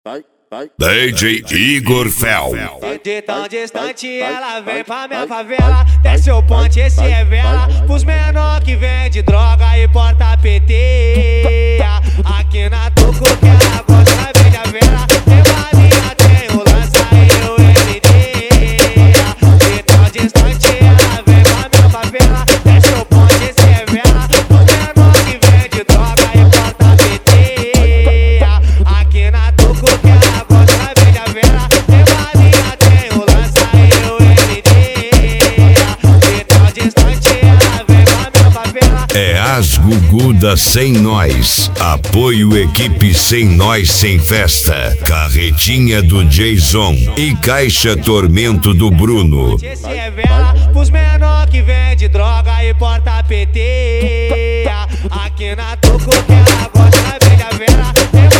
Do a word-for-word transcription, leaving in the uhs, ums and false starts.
D J Igor Fel. De tão distante ela vem pra minha favela. Desce o ponte, esse é vela. Pros menor que vende droga e porta P T. Aqui na Tucu que ela gosta, vende a vela. Tem balinha, tem o lança e o L D. De tão distante ela vem pra minha favela. Desce o ponte, esse é vela. Pros menor que vende droga e porta P T. Aqui na Tucu que ela gosta, vende a vela. Tem balinha, tem o lança e o L D. De tão distante ela vem pra minha favela. É as Gugudas sem nós. Apoio equipe sem nós sem festa. Carretinha do Jason e Caixa Tormento do Bruno. Esse é vela pros menor que vende droga e porta P T. Aqui na Tucu que ela gosta, vende a vela.